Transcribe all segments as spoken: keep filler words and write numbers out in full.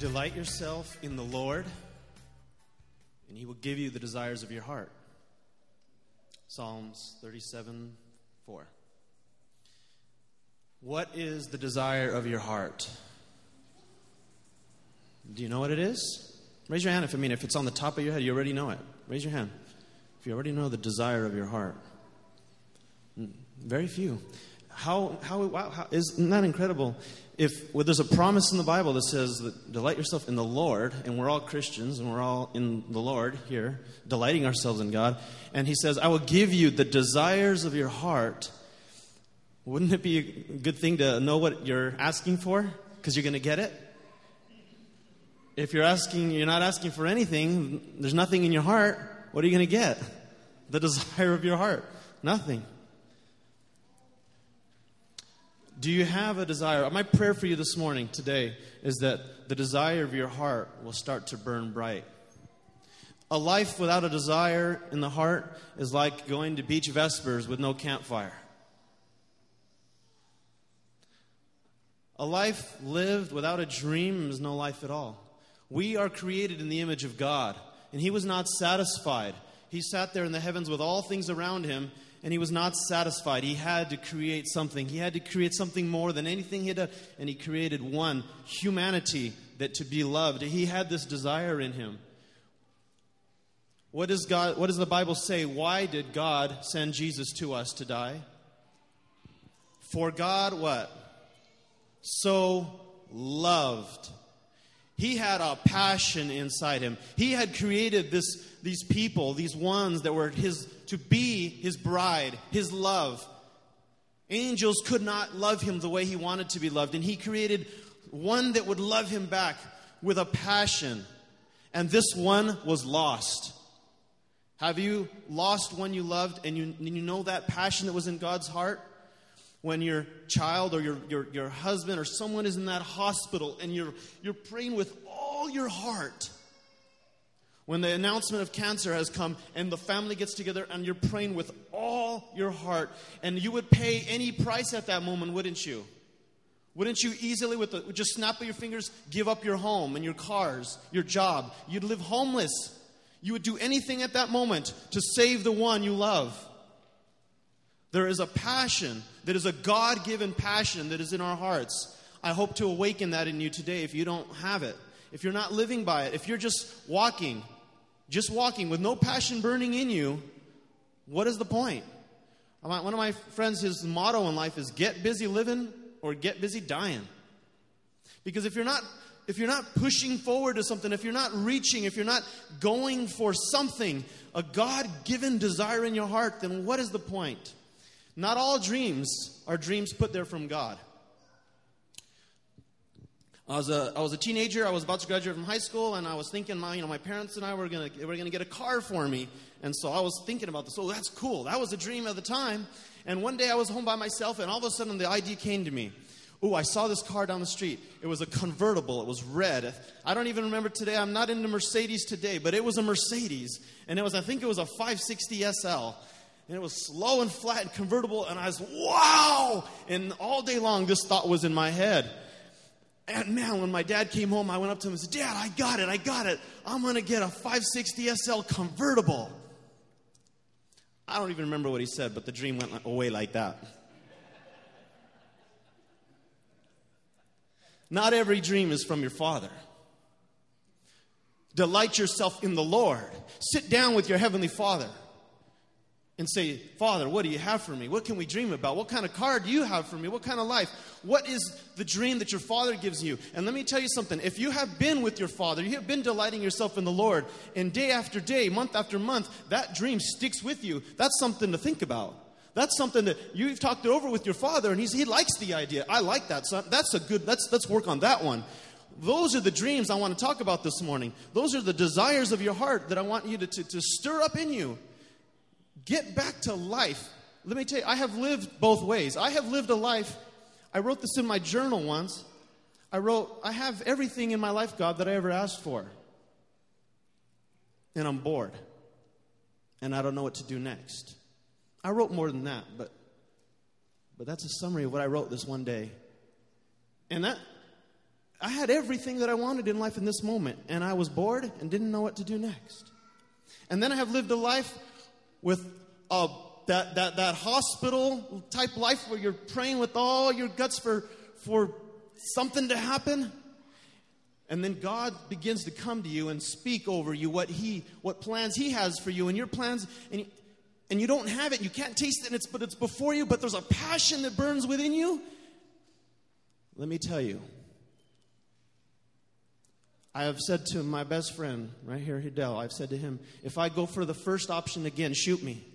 Delight yourself in the Lord, and He will give you the desires of your heart. Psalms thirty-seven four. What is the desire of your heart? Do you know what it is? Raise your hand if I mean if it's on the top of your head, you already know it. Raise your hand if you already know the desire of your heart. Very few. How how wow, how isn't that incredible? If well, there's a promise in the Bible that says that delight yourself in the Lord, and we're all Christians and we're all in the Lord here, delighting ourselves in God, and He says, I will give you the desires of your heart. Wouldn't it be a good thing to know what you're asking for? Because you're going to get it. If you're asking, you're not asking for anything, there's nothing in your heart, what are you going to get? The desire of your heart. Nothing. Do you have a desire? My prayer for you this morning, today, is that the desire of your heart will start to burn bright. A life without a desire in the heart is like going to beach vespers with no campfire. A life lived without a dream is no life at all. We are created in the image of God, and He was not satisfied. He sat there in the heavens with all things around Him, and He was not satisfied. He had to create something. He had to create something more than anything He had done. And He created one, humanity, that to be loved. He had this desire in Him. What does God? What does the Bible say? Why did God send Jesus to us to die? For God, what? So loved. He had a passion inside Him. He had created this, these people, these ones that were His, to be His bride, His love. Angels could not love Him the way He wanted to be loved. And He created one that would love Him back with a passion. And this one was lost. Have you lost one you loved and you, and you know that passion that was in God's heart? When your child or your, your, your husband or someone is in that hospital and you're, you're praying with all your heart. When the announcement of cancer has come and the family gets together and you're praying with all your heart. And you would pay any price at that moment, wouldn't you? Wouldn't you easily, with, the, with just snap of your fingers, give up your home and your cars, your job? You'd live homeless. You would do anything at that moment to save the one you love. There is a passion that is a God-given passion that is in our hearts. I hope to awaken that in you today if you don't have it. If you're not living by it. If you're just walking, just walking with no passion burning in you, what is the point? One of my friends, his motto in life is get busy living or get busy dying. Because if you're not if you're not pushing forward to something, if you're not reaching, if you're not going for something, a God-given desire in your heart, then what is the point? Not all dreams are dreams put there from God. I was a I was a teenager. I was about to graduate from high school, and I was thinking, my you know my parents and I were gonna were gonna get a car for me, and so I was thinking about this. Oh, that's cool. That was a dream at the time. And one day I was home by myself, and all of a sudden the idea came to me. Oh, I saw this car down the street. It was a convertible. It was red. I don't even remember today. I'm not into Mercedes today, but it was a Mercedes, and it was I think it was a five sixty S L. And it was slow and flat and convertible. And I was, wow! And all day long, this thought was in my head. And man, when my dad came home, I went up to him and said, Dad, I got it, I got it. I'm going to get a five sixty S L convertible. I don't even remember what he said, but the dream went away like that. Not every dream is from your father. Delight yourself in the Lord. Sit down with your Heavenly Father. And say, Father, what do you have for me? What can we dream about? What kind of car do you have for me? What kind of life? What is the dream that your Father gives you? And let me tell you something. If you have been with your Father, you have been delighting yourself in the Lord, and day after day, month after month, that dream sticks with you. That's something to think about. That's something that you've talked it over with your Father, and he's, he likes the idea. I like that. So that's a good, let's, let's work on that one. Those are the dreams I want to talk about this morning. Those are the desires of your heart that I want you to, to, to stir up in you. Get back to life. Let me tell you, I have lived both ways. I have lived a life. I wrote this in my journal once. I wrote, I have everything in my life, God, that I ever asked for. And I'm bored. And I don't know what to do next. I wrote more than that, but but that's a summary of what I wrote this one day. And that I had everything that I wanted in life in this moment, and I was bored and didn't know what to do next. And then I have lived a life with uh, that, that, that hospital type life where you're praying with all your guts for, for something to happen. And then God begins to come to you and speak over you what He, what plans He has for you, and your plans, and you, and you don't have it, you can't taste it, and it's, but it's before you, but there's a passion that burns within you. Let me tell you, I have said to my best friend right here, Hidel, I've said to him, if I go for the first option again, shoot me.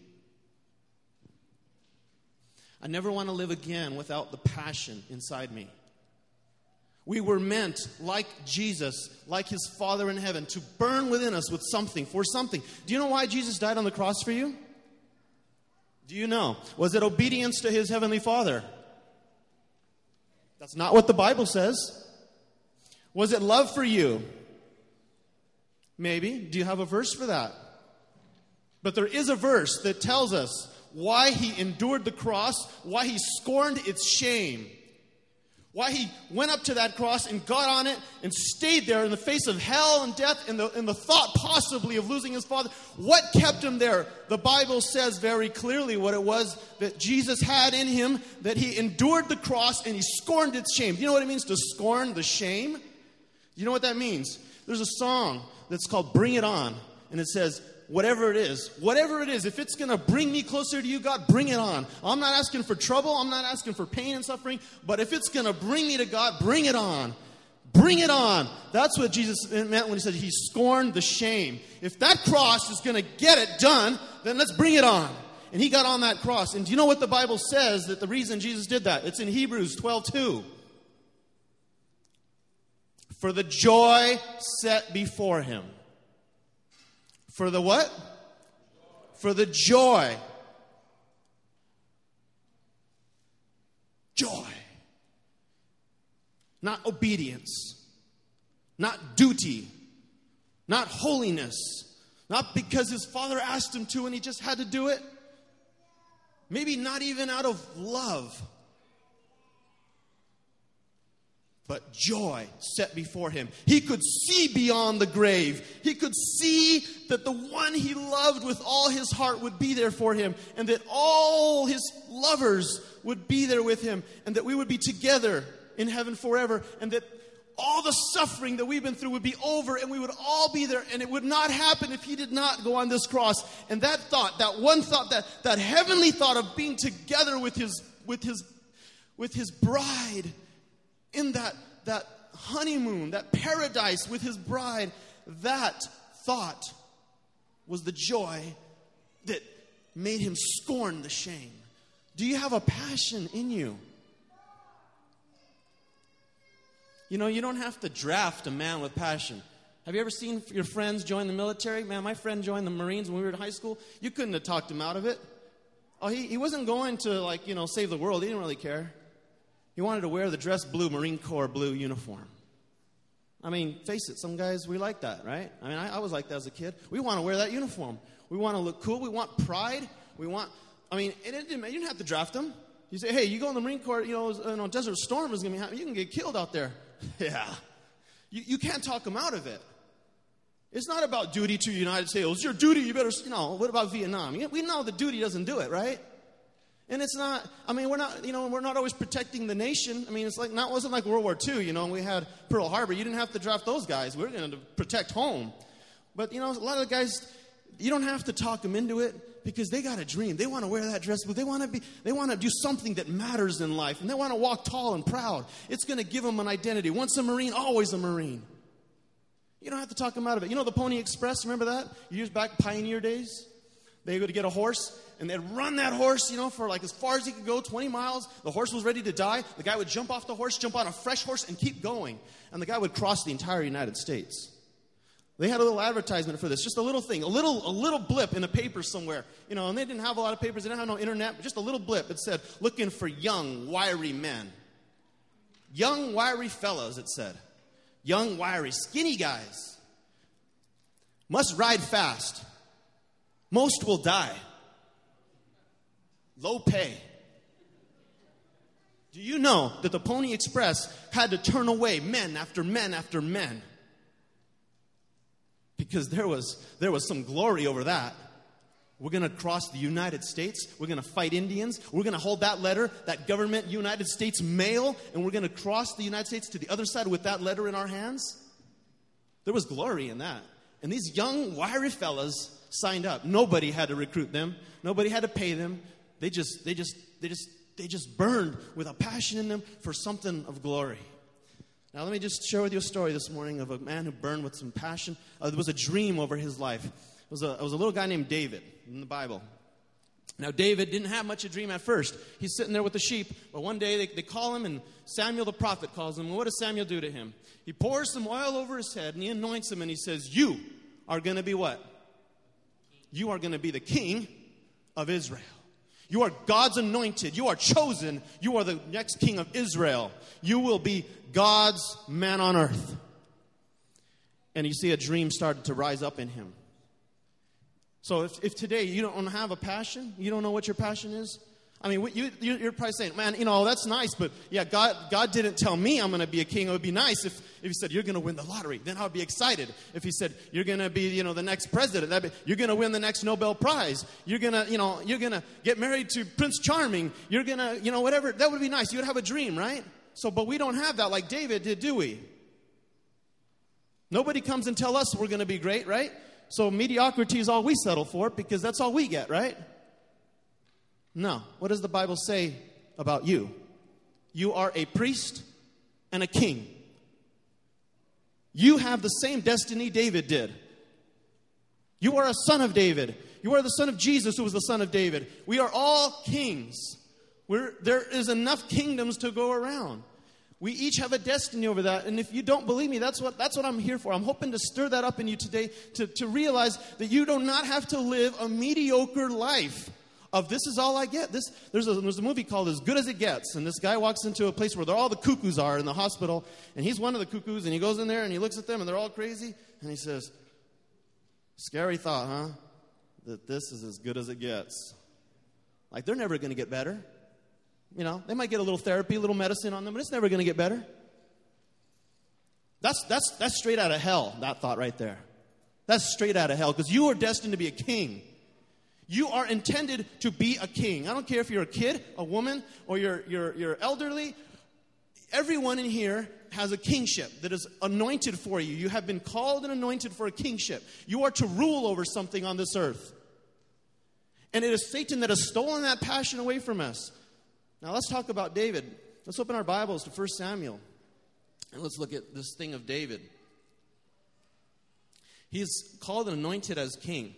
I never want to live again without the passion inside me. We were meant, like Jesus, like His Father in heaven, to burn within us with something, for something. Do you know why Jesus died on the cross for you? Do you know? Was it obedience to His Heavenly Father? That's not what the Bible says. Was it love for you? Maybe. Do you have a verse for that? But there is a verse that tells us why He endured the cross, why He scorned its shame, why He went up to that cross and got on it and stayed there in the face of hell and death and the, and the thought possibly of losing His Father. What kept Him there? The Bible says very clearly what it was that Jesus had in Him, that He endured the cross and He scorned its shame. Do you know what it means to scorn the shame? You know what that means? There's a song that's called Bring It On. And it says, whatever it is, whatever it is, if it's going to bring me closer to you, God, bring it on. I'm not asking for trouble. I'm not asking for pain and suffering. But if it's going to bring me to God, bring it on. Bring it on. That's what Jesus meant when He said He scorned the shame. If that cross is going to get it done, then let's bring it on. And He got on that cross. And do you know what the Bible says that the reason Jesus did that? It's in Hebrews twelve two. For the joy set before Him. For the what? For the joy. Joy. Not obedience. Not duty. Not holiness. Not because His Father asked Him to and He just had to do it. Maybe not even out of love. But joy set before Him. He could see beyond the grave. He could see that the one He loved with all His heart would be there for Him. And that all His lovers would be there with Him. And that we would be together in heaven forever. And that all the suffering that we've been through would be over. And we would all be there. And it would not happen if He did not go on this cross. And that thought, that one thought, that, that heavenly thought of being together with His, with His, with His bride, in that, that honeymoon, that paradise with His bride, that thought was the joy that made Him scorn the shame. Do you have a passion in you? You know, you don't have to draft a man with passion. Have you ever seen your friends join the military? Man, my friend joined the Marines when we were in high school. You couldn't have talked him out of it. Oh, he, he wasn't going to, like, you know, save the world. He didn't really care. He wanted to wear the dress blue, Marine Corps blue uniform. I mean, face it, some guys, we like that, right? I mean, I, I was like that as a kid. We want to wear that uniform. We want to look cool. We want pride. We want, I mean, it, it didn't, you didn't have to draft them. You say, hey, you go in the Marine Corps, you know, you know Desert Storm is going to be happening. You can get killed out there. Yeah. You, you can't talk them out of it. It's not about duty to the United States. It's your duty. You better, you know, what about Vietnam? We know the duty doesn't do it, right? And it's not, I mean, we're not, you know, we're not always protecting the nation. I mean, it's like, not, wasn't like World War Two, you know, and we had Pearl Harbor. You didn't have to draft those guys. We we're going to protect home. But, you know, a lot of the guys, you don't have to talk them into it because they got a dream. They want to wear that dress, but they want to be, they want to do something that matters in life. And they want to walk tall and proud. It's going to give them an identity. Once a Marine, always a Marine. You don't have to talk them out of it. You know the Pony Express, remember that? Years back, pioneer days? They would get a horse, and they'd run that horse, you know, for like as far as he could go, twenty miles. The horse was ready to die. The guy would jump off the horse, jump on a fresh horse, and keep going. And the guy would cross the entire United States. They had a little advertisement for this, just a little thing, a little a little blip in a paper somewhere. You know, and they didn't have a lot of papers. They didn't have no internet, but just a little blip. It said, looking for young, wiry men. Young, wiry fellows, it said. Young, wiry, skinny guys. Must ride fast. Most will die. Low pay. Do you know that the Pony Express had to turn away men after men after men? Because there was, there was some glory over that. We're going to cross the United States. We're going to fight Indians. We're going to hold that letter, that government United States mail, and we're going to cross the United States to the other side with that letter in our hands. There was glory in that. And these young, wiry fellas signed up. Nobody had to recruit them. Nobody had to pay them. They just, they just, they just, they just burned with a passion in them for something of glory. Now, let me just share with you a story this morning of a man who burned with some passion. Uh, there was a dream over his life. It was, a, it was a little guy named David in the Bible. Now, David didn't have much of a dream at first. He's sitting there with the sheep, but one day they, they call him, and Samuel the prophet calls him. And what does Samuel do to him? He pours some oil over his head, and he anoints him, and he says, you are going to be what? You are going to be the king of Israel. You are God's anointed. You are chosen. You are the next king of Israel. You will be God's man on earth. And you see a dream started to rise up in him. So if, if today you don't have a passion, you don't know what your passion is, I mean, you, you're probably saying, man, you know, that's nice, but yeah, God God didn't tell me I'm going to be a king. It would be nice if, if he said, you're going to win the lottery. Then I would be excited. If he said, you're going to be, you know, the next president, that'd be, you're going to win the next Nobel Prize. You're going to, you know, you're going to get married to Prince Charming. You're going to, you know, whatever. That would be nice. You would have a dream, right? So, but we don't have that like David did, do we? Nobody comes and tell us we're going to be great, right? So mediocrity is all we settle for because that's all we get, right? No. What does the Bible say about you? You are a priest and a king. You have the same destiny David did. You are a son of David. You are the son of Jesus, who was the son of David. We are all kings. We're, there is enough kingdoms to go around. We each have a destiny over that. And if you don't believe me, that's what, that's what I'm here for. I'm hoping to stir that up in you today to, to realize that you do not have to live a mediocre life of this is all I get. This there's a, there's a movie called As Good as It Gets. And this guy walks into a place where all the cuckoos are in the hospital. And he's one of the cuckoos. And he goes in there and he looks at them and they're all crazy. And he says, scary thought, huh? That this is as good as it gets. Like they're never going to get better. You know, they might get a little therapy, a little medicine on them, but it's never going to get better. That's that's that's straight out of hell, that thought right there. That's straight out of hell, because you are destined to be a king. You are intended to be a king. I don't care if you're a kid, a woman, or you're you're you're elderly. Everyone in here has a kingship that is anointed for you. You have been called and anointed for a kingship. You are to rule over something on this earth. And it is Satan that has stolen that passion away from us. Now let's talk about David. Let's open our Bibles to First Samuel. And let's look at this thing of David. He's called and anointed as king.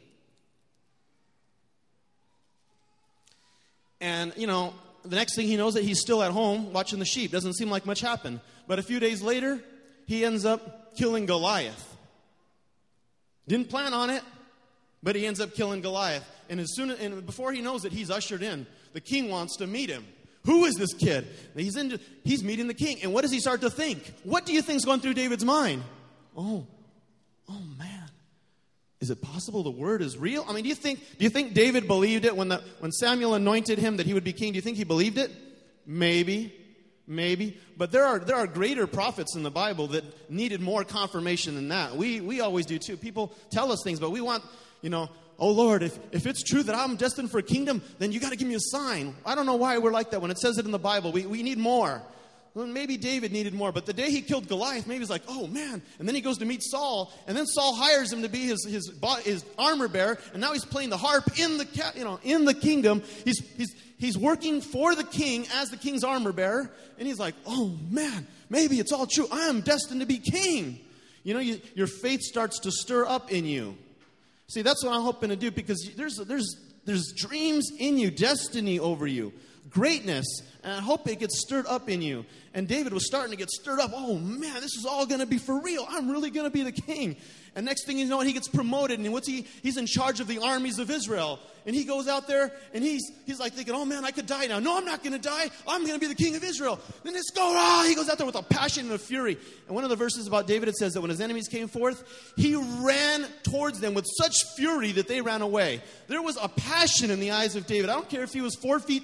And, you know, the next thing he knows that he's still at home watching the sheep. Doesn't seem like much happened. But a few days later, he ends up killing Goliath. Didn't plan on it, but he ends up killing Goliath. And as soon as, and before he knows it, he's ushered in. The king wants to meet him. Who is this kid? He's into, he's meeting the king. And what does he start to think? What do you think's going through David's mind? Oh, oh man. Is it possible the word is real? I mean, do you think do you think David believed it when the when Samuel anointed him that he would be king? Do you think he believed it? Maybe. Maybe. But there are there are greater prophets in the Bible that needed more confirmation than that. We we always do too. People tell us things, but we want, you know, oh, Lord, if, if it's true that I'm destined for a kingdom, then you got to give me a sign. I don't know why we're like that when it says it in the Bible. We, we need more. Well, maybe David needed more. But the day he killed Goliath, maybe he's like, oh, man. And then he goes to meet Saul. And then Saul hires him to be his his, his armor bearer. And now he's playing the harp in the you know in the kingdom. He's, he's, he's working for the king as the king's armor bearer. And he's like, oh, man, maybe it's all true. I am destined to be king. You know, you, your faith starts to stir up in you. See, that's what I'm hoping to do, because there's there's there's dreams in you, destiny over you, greatness, and I hope it gets stirred up in you. And David was starting to get stirred up. Oh, man, this is all going to be for real. I'm really going to be the king. And next thing you know, he gets promoted, and what's he? He's in charge of the armies of Israel. And he goes out there, and he's he's like thinking, oh, man, I could die now. No, I'm not going to die. I'm going to be the king of Israel. Then let's go. Ah, he goes out there with a passion and a fury. And one of the verses about David, it says that when his enemies came forth, he ran towards them with such fury that they ran away. There was a passion in the eyes of David. I don't care if he was four feet tall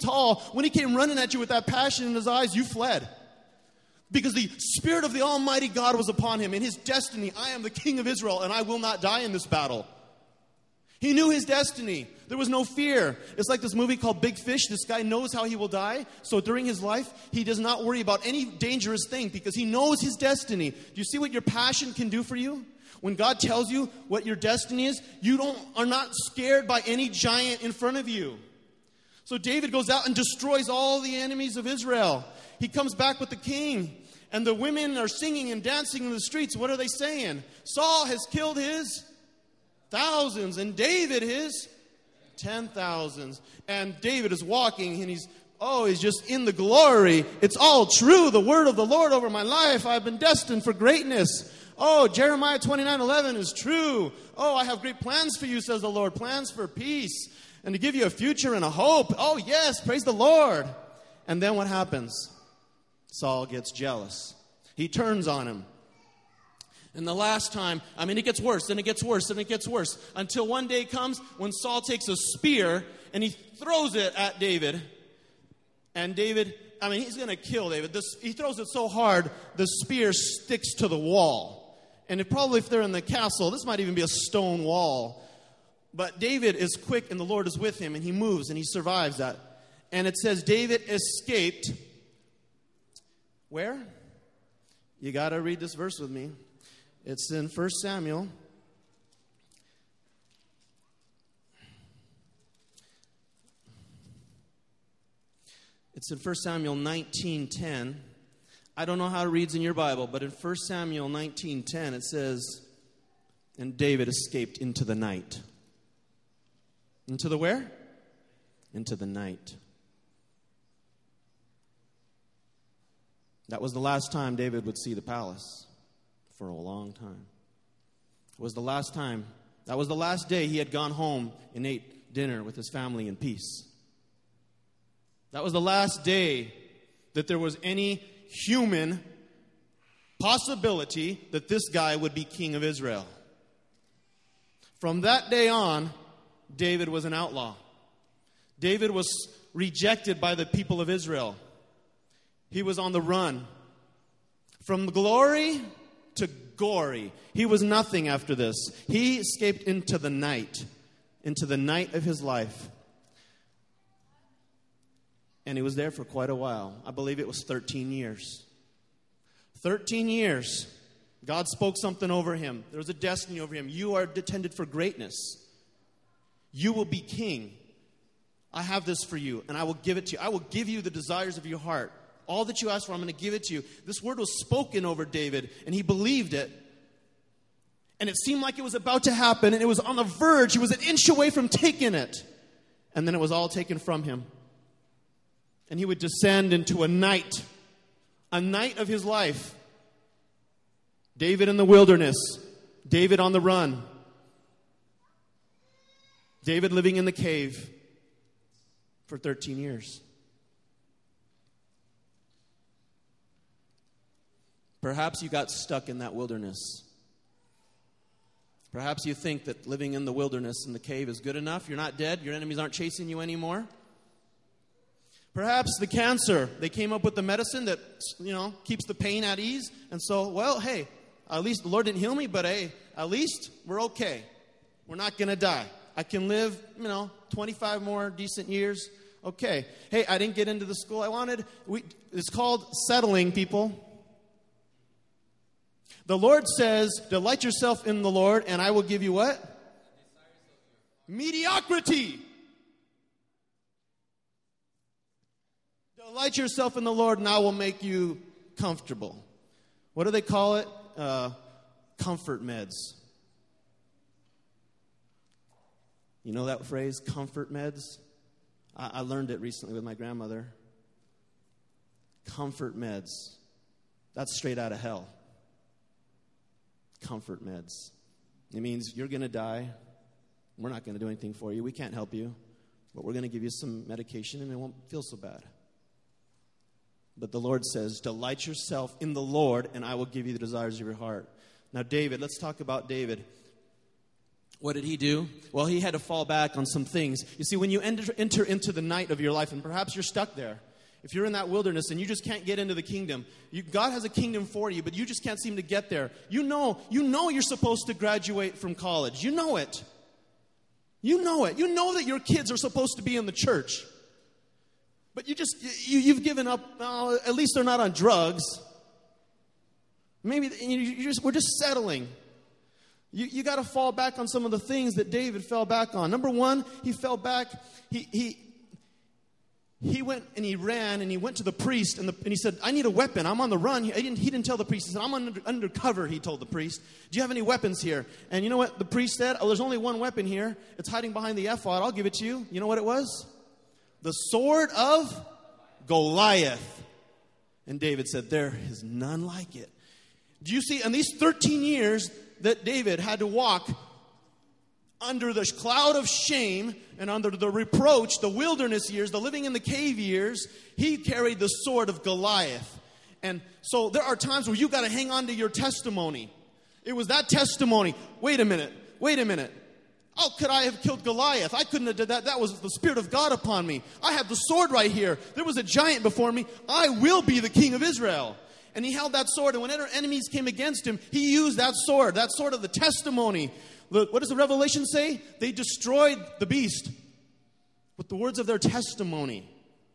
when he came running at you with that passion in his eyes, you fled. Because the Spirit of the Almighty God was upon him. In his destiny, I am the King of Israel, and I will not die in this battle. He knew his destiny. There was no fear. It's like this movie called Big Fish. This guy knows how he will die. So during his life, he does not worry about any dangerous thing because he knows his destiny. Do you see what your passion can do for you? When God tells you what your destiny is, you don't are not scared by any giant in front of you. So David goes out and destroys all the enemies of Israel. He comes back with the king. And the women are singing and dancing in the streets. What are they saying? Saul has killed his thousands, and David his ten thousands. And David is walking, and he's, oh, he's just in the glory. It's all true. The word of the Lord over my life. I've been destined for greatness. Oh, Jeremiah twenty-nine eleven is true. Oh, I have great plans for you, says the Lord. Plans for peace and to give you a future and a hope. Oh, yes, praise the Lord. And then what happens? Saul gets jealous. He turns on him. And the last time, I mean, it gets worse, and it gets worse, and it gets worse. Until one day comes when Saul takes a spear, and he throws it at David. And David, I mean, he's going to kill David. This, he throws it so hard, the spear sticks to the wall. And it probably, if they're in the castle, this might even be a stone wall. But David is quick, and the Lord is with him, and he moves, and he survives that. And it says David escaped. Where? You got to read this verse with me. It's in First Samuel. It's in First Samuel nineteen ten. I don't know how it reads in your Bible, but in First Samuel nineteen ten it says, and David escaped into the night. Into the where? Into the night. That was the last time David would see the palace for a long time. It was the last time. That was the last day he had gone home and ate dinner with his family in peace. That was the last day that there was any human possibility that this guy would be king of Israel. From that day on, David was an outlaw. David was rejected by the people of Israel. He was on the run. From glory to gory. He was nothing after this. He escaped into the night. Into the night of his life. And he was there for quite a while. I believe it was thirteen years. thirteen years. God spoke something over him. There was a destiny over him. You are intended for greatness. You will be king. I have this for you, and I will give it to you. I will give you the desires of your heart. All that you ask for, I'm going to give it to you. This word was spoken over David, and he believed it. And it seemed like it was about to happen, and it was on the verge. He was an inch away from taking it. And then it was all taken from him. And he would descend into a night, a night of his life. David in the wilderness, David on the run, David living in the cave for thirteen years. Perhaps you got stuck in that wilderness. Perhaps you think that living in the wilderness in the cave is good enough. You're not dead. Your enemies aren't chasing you anymore. Perhaps the cancer, they came up with the medicine that, you know, keeps the pain at ease. And so, well, hey, at least the Lord didn't heal me, but hey, at least we're okay. We're not going to die. I can live, you know, twenty-five more decent years. Okay. Hey, I didn't get into the school I wanted. We, it's called settling, people. The Lord says, delight yourself in the Lord, and I will give you what? Mediocrity. Delight yourself in the Lord, and I will make you comfortable. What do they call it? Uh, comfort meds. You know that phrase, comfort meds? I, I learned it recently with my grandmother. Comfort meds. That's straight out of hell. Comfort meds. It means you're going to die. We're not going to do anything for you. We can't help you. But we're going to give you some medication and it won't feel so bad. But the Lord says, delight yourself in the Lord and I will give you the desires of your heart. Now, David, let's talk about David. What did he do? Well, he had to fall back on some things. You see, when you enter, enter into the night of your life, and perhaps you're stuck there, if you're in that wilderness and you just can't get into the kingdom, you, God has a kingdom for you, but you just can't seem to get there. You know, you know you're supposed to graduate from college. You know it. You know it. You know that your kids are supposed to be in the church. But you just, you, you've given up. Oh, at least they're not on drugs. Maybe you, you just, we're just settling. You, you got to fall back on some of the things that David fell back on. Number one, he fell back. He he he went and he ran and he went to the priest and, the, and he said, I need a weapon. I'm on the run. He didn't, he didn't tell the priest. He said, I'm under, undercover, he told the priest. Do you have any weapons here? And you know what the priest said? Oh, there's only one weapon here. It's hiding behind the ephod. I'll give it to you. You know what it was? The sword of Goliath. And David said, there is none like it. Do you see, in these thirteen years that David had to walk under the cloud of shame and under the reproach, the wilderness years, the living in the cave years, he carried the sword of Goliath. And so there are times where you got to hang on to your testimony. It was that testimony. Wait a minute. Wait a minute. How could I have killed Goliath? I couldn't have done that. That was the Spirit of God upon me. I have the sword right here. There was a giant before me. I will be the king of Israel. And he held that sword, and whenever enemies came against him, he used that sword, that sword of the testimony. What does the Revelation say? They destroyed the beast with the words of their testimony.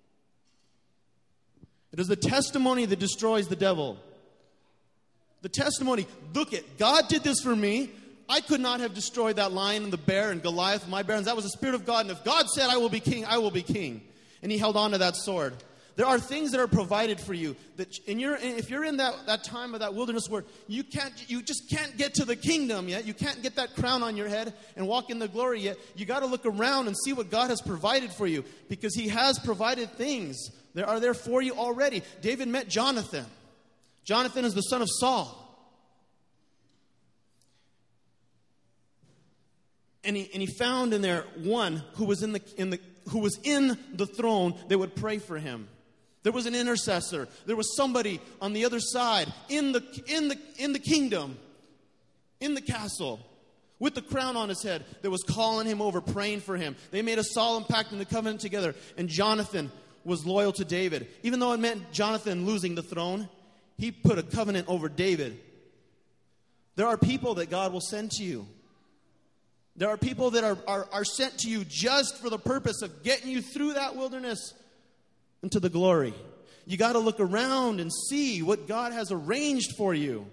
It is the testimony that destroys the devil. The testimony, look it, God did this for me. I could not have destroyed that lion and the bear and Goliath and my barons. That was the Spirit of God. And if God said, I will be king, I will be king. And he held on to that sword. There are things that are provided for you that in your, if you're in that, that time of that wilderness where you can't, you just can't get to the kingdom yet, you can't get that crown on your head and walk in the glory yet, you got to look around and see what God has provided for you, because he has provided things that are there for you already. David met Jonathan. Jonathan is the son of Saul. And he, and he found in there one who was in the, in the, who was in the throne that would pray for him. There was an intercessor. There was somebody on the other side in the, in the, in the kingdom, in the castle, with the crown on his head that was calling him over, praying for him. They made a solemn pact in the covenant together, and Jonathan was loyal to David. Even though it meant Jonathan losing the throne, he put a covenant over David. There are people that God will send to you. There are people that are, are, are sent to you just for the purpose of getting you through that wilderness into the glory. You got to look around and see what God has arranged for you.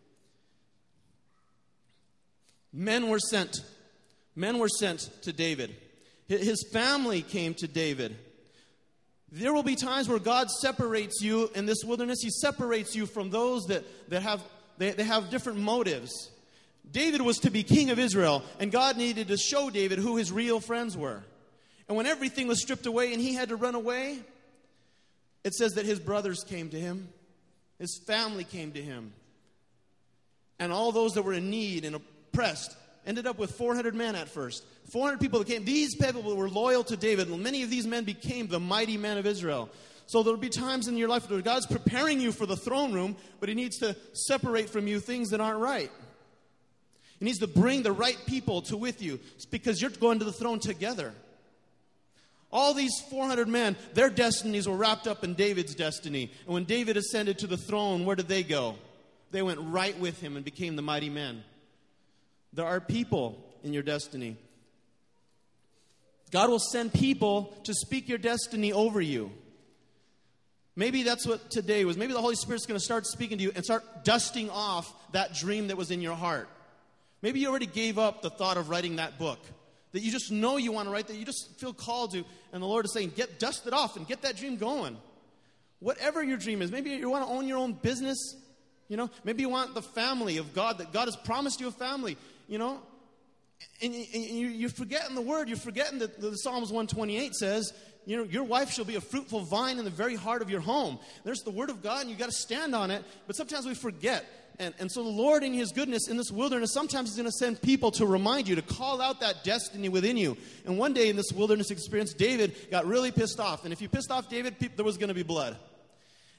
Men were sent. Men were sent to David. His family came to David. There will be times where God separates you in this wilderness. He separates you from those that, that have they, they have different motives. David was to be king of Israel, and God needed to show David who his real friends were. And when everything was stripped away and he had to run away, it says that his brothers came to him. His family came to him. And all those that were in need and oppressed ended up with four hundred men at first. four hundred people that came. These people were loyal to David. And many of these men became the mighty men of Israel. So there will be times in your life where God's preparing you for the throne room, but he needs to separate from you things that aren't right. He needs to bring the right people to with you. It's because you're going to the throne together. All these four hundred men, their destinies were wrapped up in David's destiny. And when David ascended to the throne, where did they go? They went right with him and became the mighty men. There are people in your destiny. God will send people to speak your destiny over you. Maybe that's what today was. Maybe the Holy Spirit's going to start speaking to you and start dusting off that dream that was in your heart. Maybe you already gave up the thought of writing that book that you just know you want to write, that you just feel called to, and the Lord is saying, get dust it off and get that dream going. Whatever your dream is, maybe you want to own your own business, you know, maybe you want the family of God, that God has promised you a family, you know, and, and you, you're forgetting the word, you're forgetting that the Psalms one twenty-eight says, you know, your wife shall be a fruitful vine in the very heart of your home. There's the word of God, and you got to stand on it, but sometimes we forget. And, and so the Lord, in his goodness, in this wilderness, sometimes he's going to send people to remind you, to call out that destiny within you. And one day in this wilderness experience, David got really pissed off. And if you pissed off David, there was going to be blood.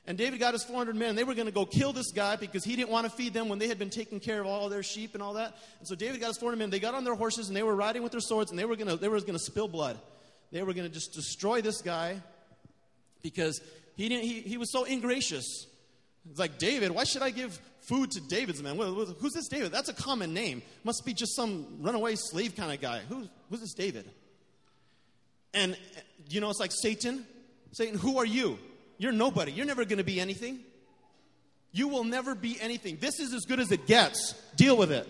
And David got his four hundred men, and they were going to go kill this guy because he didn't want to feed them when they had been taking care of all their sheep and all that. And so David got his four hundred men. They got on their horses, and they were riding with their swords, and they were going to they were going to spill blood. They were going to just destroy this guy because he didn't. He, he was so ingracious. It's like, David, why should I give food to David's men? Who's this David? That's a common name. Must be just some runaway slave kind of guy. Who, who's this David? And, you know, it's like Satan. Satan, who are you? You're nobody. You're never going to be anything. You will never be anything. This is as good as it gets. Deal with it.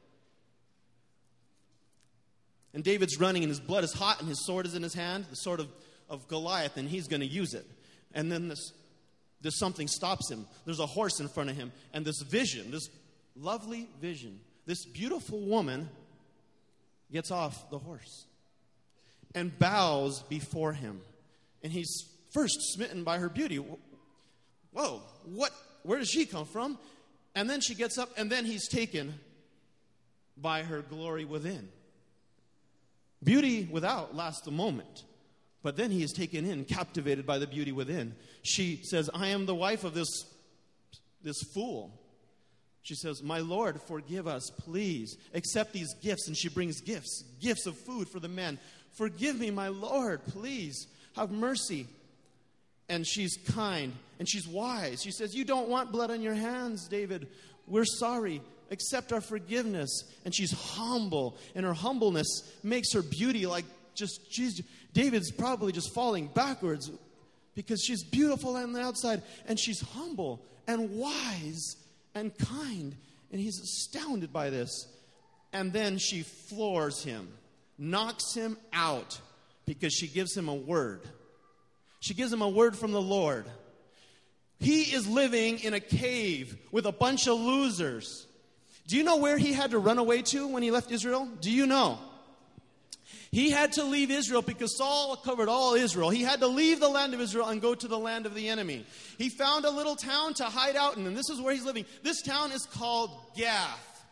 And David's running, and his blood is hot, and his sword is in his hand, the sword of, of Goliath, and he's going to use it. And then this, there's something stops him. There's a horse in front of him, and this vision, this lovely vision, this beautiful woman gets off the horse and bows before him. And he's first smitten by her beauty. Whoa, what? Where does she come from? And then she gets up, and then he's taken by her glory within. Beauty without lasts a moment, but then he is taken in, captivated by the beauty within. She says, I am the wife of this, this fool. She says, my Lord, forgive us, please. Accept these gifts. And she brings gifts, gifts of food for the men. Forgive me, my Lord, please. Have mercy. And she's kind, and she's wise. She says, you don't want blood on your hands, David. We're sorry. Accept our forgiveness. And she's humble, and her humbleness makes her beauty like just, she's, David's probably just falling backwards because she's beautiful on the outside, and she's humble and wise and kind. And he's astounded by this. And then she floors him, knocks him out because she gives him a word. She gives him a word from the Lord. He is living in a cave with a bunch of losers. Do you know where he had to run away to when he left Israel? Do you know? He had to leave Israel because Saul covered all Israel. He had to leave the land of Israel and go to the land of the enemy. He found a little town to hide out in, and this is where he's living. This town is called Gath.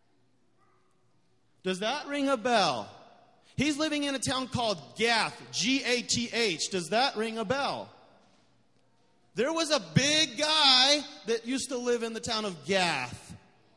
Does that ring a bell? He's living in a town called Gath, G A T H. Does that ring a bell? There was a big guy that used to live in the town of Gath.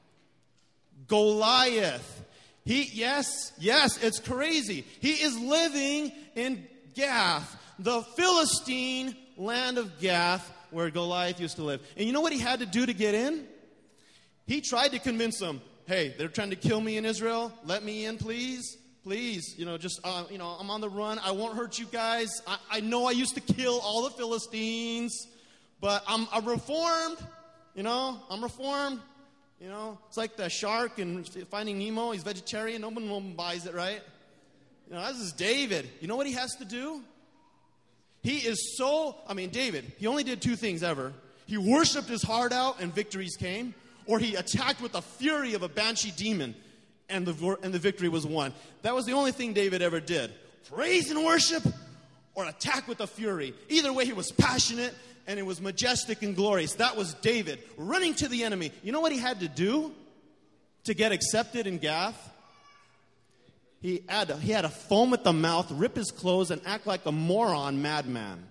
Goliath. He, yes, yes, it's crazy. He is living in Gath, the Philistine land of Gath, where Goliath used to live. And you know what he had to do to get in? He tried to convince them, hey, they're trying to kill me in Israel. Let me in, please. Please, you know, just, uh, you know, I'm on the run. I won't hurt you guys. I, I know I used to kill all the Philistines, but I'm, I'm reformed, you know, I'm reformed. You know, it's like the shark in Finding Nemo. He's vegetarian. No one, no one buys it, right? You know, this is David. You know what he has to do? He is so, I mean, David, he only did two things ever. He worshiped his heart out and victories came, or he attacked with the fury of a banshee demon and the, and the victory was won. That was the only thing David ever did. Praise and worship or attack with a fury. Either way, he was passionate and it was majestic and glorious. That was David running to the enemy. You know what he had to do to get accepted in Gath? He had to, he had to foam at the mouth, rip his clothes, and act like a moron madman.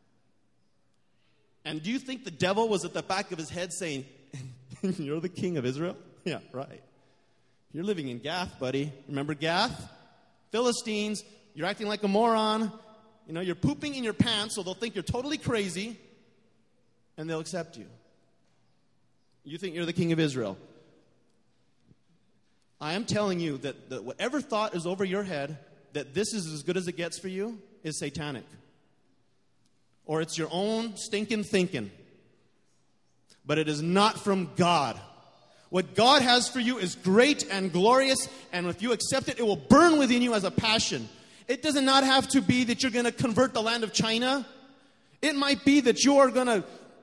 And do you think the devil was at the back of his head saying, you're the king of Israel? Yeah, right. You're living in Gath, buddy. Remember Gath? Philistines, you're acting like a moron. You know, you're pooping in your pants, so they'll think you're totally crazy, and they'll accept you. You think you're the king of Israel. I am telling you that, that whatever thought is over your head, that this is as good as it gets for you, is satanic. Or it's your own stinking thinking. But it is not from God. What God has for you is great and glorious, and if you accept it, it will burn within you as a passion. It does not have to be that you're going to convert the land of China. It might be that you are going to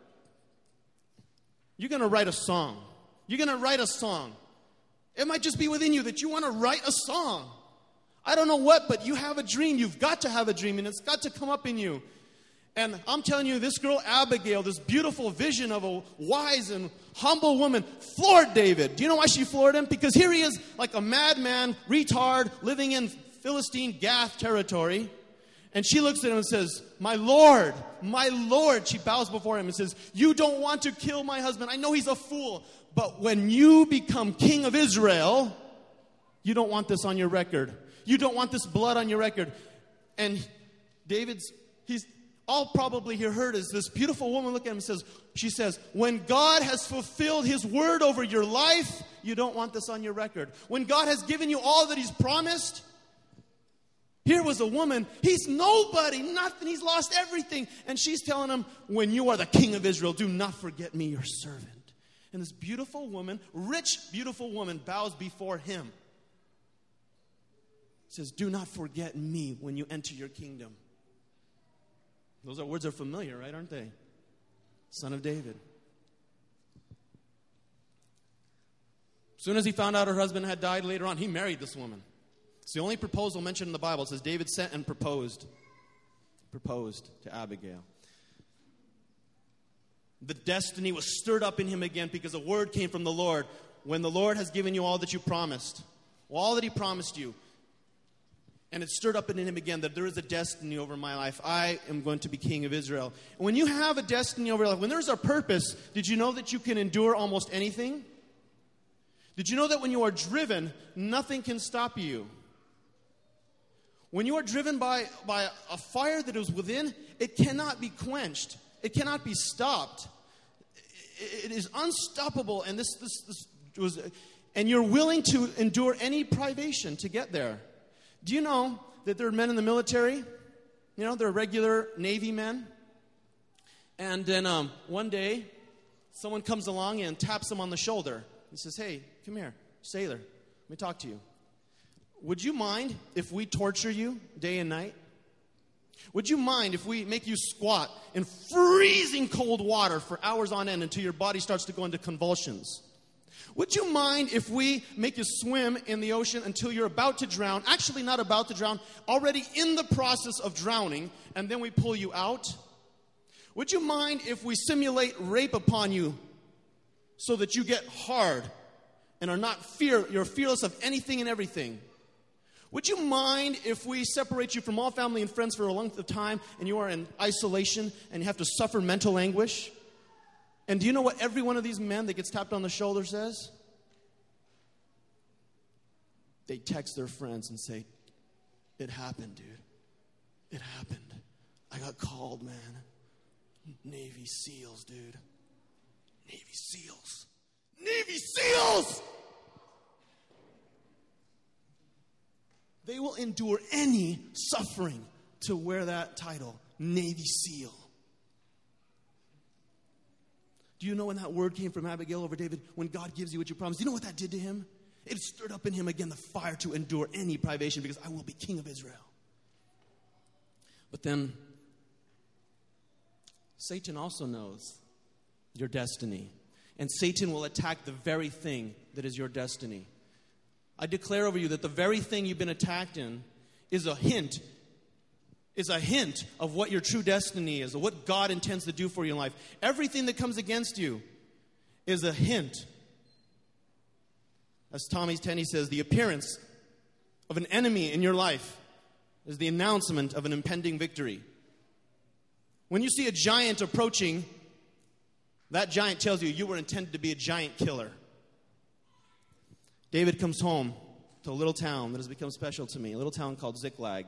you're going to write a song. You're going to write a song. It might just be within you that you want to write a song. I don't know what, but you have a dream. You've got to have a dream, and it's got to come up in you. And I'm telling you, this girl Abigail, this beautiful vision of a wise and humble woman, floored David. Do you know why she floored him? Because here he is, like a madman, retard, living in Philistine Gath territory. And she looks at him and says, my Lord, my Lord. She bows before him and says, you don't want to kill my husband. I know he's a fool. But when you become king of Israel, you don't want this on your record. You don't want this blood on your record. And David's, he's, all probably he heard is this beautiful woman look at him and says, she says, when God has fulfilled his word over your life, you don't want this on your record. When God has given you all that he's promised, here was a woman, he's nobody, nothing, he's lost everything. And she's telling him, when you are the king of Israel, do not forget me, your servant. And this beautiful woman, rich, beautiful woman, bows before him. Says, do not forget me when you enter your kingdom. Those are words that are familiar, right, aren't they? Son of David. As soon as he found out her husband had died later on, he married this woman. It's the only proposal mentioned in the Bible. It says David sent and proposed. Proposed to Abigail. The destiny was stirred up in him again because a word came from the Lord. When the Lord has given you all that you promised, all that he promised you, and it stirred up in him again that there is a destiny over my life. I am going to be king of Israel. And when you have a destiny over your life, when there's a purpose, did you know that you can endure almost anything? Did you know that when you are driven, nothing can stop you? When you are driven by, by a fire that is within, it cannot be quenched. It cannot be stopped. It, it is unstoppable. And this, this, this was, and you're willing to endure any privation to get there. Do you know that there are men in the military? You know, they're regular Navy men. And then um, one day, someone comes along and taps them on the shoulder. He says, hey, come here, sailor, let me talk to you. Would you mind if we torture you day and night? Would you mind if we make you squat in freezing cold water for hours on end until your body starts to go into convulsions? Would you mind if we make you swim in the ocean until you're about to drown? Actually, not about to drown, already in the process of drowning, and then we pull you out? Would you mind if we simulate rape upon you so that you get hard and are not fear, you're fearless of anything and everything? Would you mind if we separate you from all family and friends for a length of time and you are in isolation and you have to suffer mental anguish? And do you know what every one of these men that gets tapped on the shoulder says? They text their friends and say, it happened, dude. It happened. I got called, man. Navy SEALs, dude. Navy SEALs. Navy SEALs! They will endure any suffering to wear that title, Navy SEAL. Do you know when that word came from Abigail over David? When God gives you what you promised, do you know what that did to him? It stirred up in him again the fire to endure any privation because I will be king of Israel. But then, Satan also knows your destiny. And Satan will attack the very thing that is your destiny. I declare over you that the very thing you've been attacked in is a hint, is a hint of what your true destiny is, of what God intends to do for you in life. Everything that comes against you is a hint. As Tommy Tenney says, the appearance of an enemy in your life is the announcement of an impending victory. When you see a giant approaching, that giant tells you you were intended to be a giant killer. David comes home to a little town that has become special to me, a little town called Ziklag.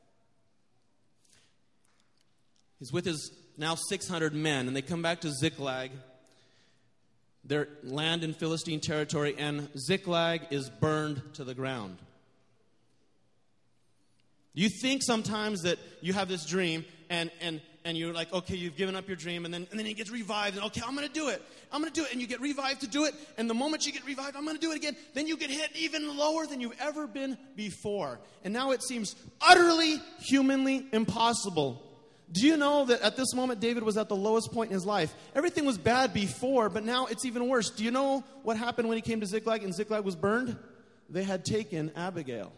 He's with his now six hundred men, and they come back to Ziklag. Their land in Philistine territory, and Ziklag is burned to the ground. You think sometimes that you have this dream, and, and, and you're like, okay, you've given up your dream, and then, and then it gets revived, and okay, I'm going to do it. I'm going to do it, and you get revived to do it, and the moment you get revived, I'm going to do it again. Then you get hit even lower than you've ever been before. And now it seems utterly, humanly impossible. Do you know that at this moment, David was at the lowest point in his life? Everything was bad before, but now it's even worse. Do you know what happened when he came to Ziklag and Ziklag was burned? They had taken Abigail.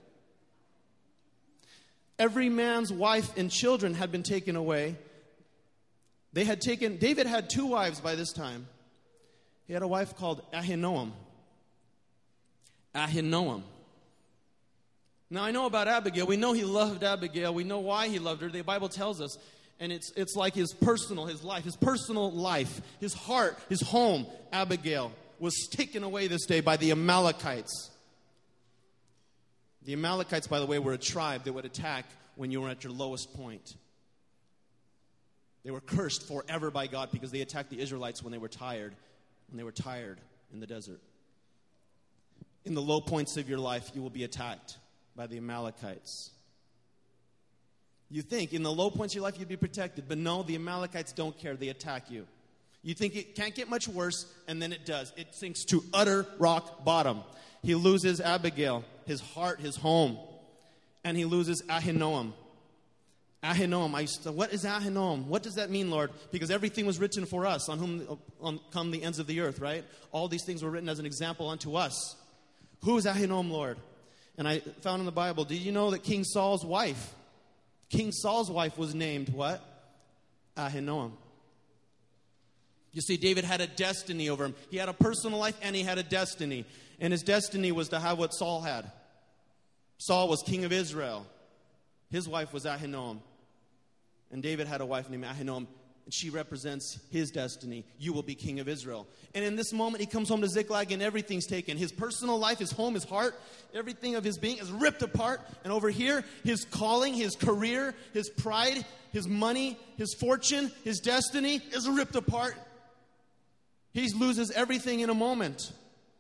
Every man's wife and children had been taken away. They had taken, David had two wives by this time. He had a wife called Ahinoam. Ahinoam. Now, I know about Abigail. We know he loved Abigail. We know why he loved her. The Bible tells us. And it's it's like his personal, his life, his personal life, his heart, his home, Abigail, was taken away this day by the Amalekites. The Amalekites, by the way, were a tribe that would attack when you were at your lowest point. They were cursed forever by God because they attacked the Israelites when they were tired, when they were tired in the desert. In the low points of your life, you will be attacked by the Amalekites. You think in the low points of your life you'd be protected, but no, the Amalekites don't care. They attack you. You think it can't get much worse, and then it does. It sinks to utter rock bottom. He loses Abigail, his heart, his home, and he loses Ahinoam. Ahinoam, I used to, what is Ahinoam? What does that mean, Lord? Because everything was written for us, on whom on, come the ends of the earth, right? All these things were written as an example unto us. Who is Ahinoam, Lord? And I found in the Bible, did you know that King Saul's wife, King Saul's wife was named what? Ahinoam. You see, David had a destiny over him. He had a personal life and he had a destiny. And his destiny was to have what Saul had. Saul was king of Israel. His wife was Ahinoam. And David had a wife named Ahinoam. And she represents his destiny. You will be king of Israel. And in this moment, he comes home to Ziklag and everything's taken. His personal life, his home, his heart, everything of his being is ripped apart. And over here, his calling, his career, his pride, his money, his fortune, his destiny is ripped apart. He loses everything in a moment.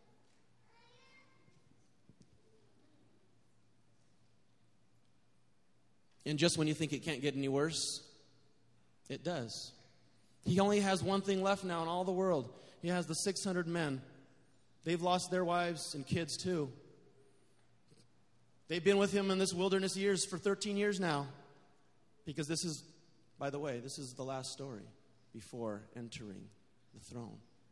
And just when you think it can't get any worse, it does. He only has one thing left now in all the world. He has the six hundred men. They've lost their wives and kids too. They've been with him in this wilderness years for thirteen years now. Because this is, by the way, this is the last story before entering the throne.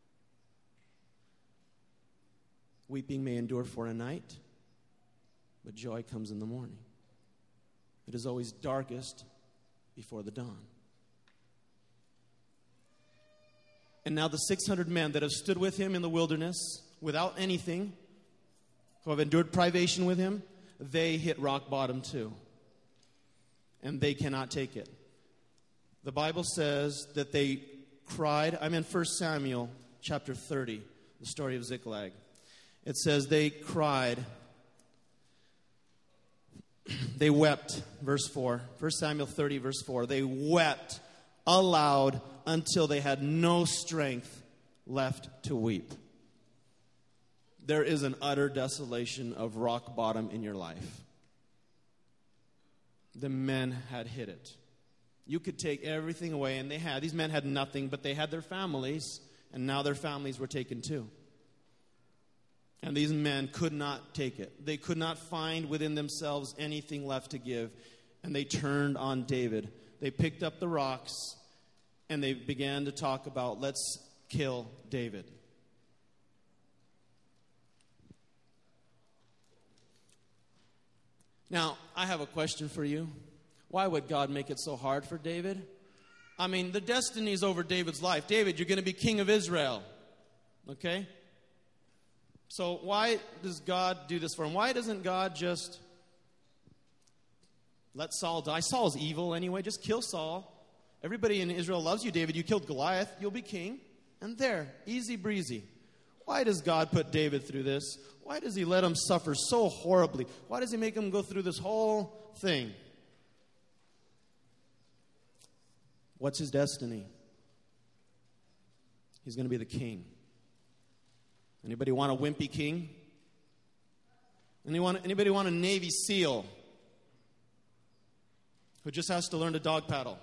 Weeping may endure for a night, but joy comes in the morning. It is always darkest before the dawn. And now the six hundred men that have stood with him in the wilderness without anything, who have endured privation with him, they hit rock bottom too. And they cannot take it. The Bible says that they cried. I'm in First Samuel chapter thirty, the story of Ziklag. It says they cried. They wept, verse four. First Samuel thirty, verse four. They wept aloud until they had no strength left to weep. There is an utter desolation of rock bottom in your life. The men had hit it. You could take everything away, and they had. These men had nothing, but they had their families, and now their families were taken too. And these men could not take it. They could not find within themselves anything left to give. And they turned on David. They picked up the rocks and they began to talk about, let's kill David. Now, I have a question for you. Why would God make it so hard for David? I mean, the destiny is over David's life. David, you're going to be king of Israel. Okay? So why does God do this for him? Why doesn't God just let Saul die? Saul's evil anyway. Just kill Saul. Everybody in Israel loves you, David. You killed Goliath. You'll be king. And there, easy breezy. Why does God put David through this? Why does he let him suffer so horribly? Why does he make him go through this whole thing? What's his destiny? He's going to be the king. Anybody want a wimpy king? Anyone, anybody want a Navy SEAL who just has to learn to dog paddle?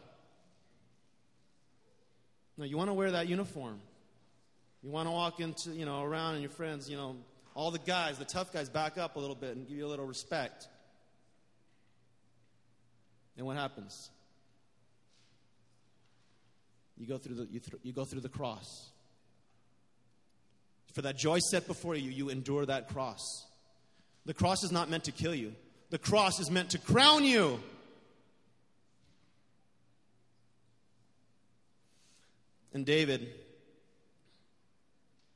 No, you want to wear that uniform. You want to walk into, you know, around and your friends, you know, all the guys, the tough guys, back up a little bit and give you a little respect. And what happens? You go through the you, th- you go through the cross. For that joy set before you, you endure that cross. The cross is not meant to kill you. The cross is meant to crown you. And David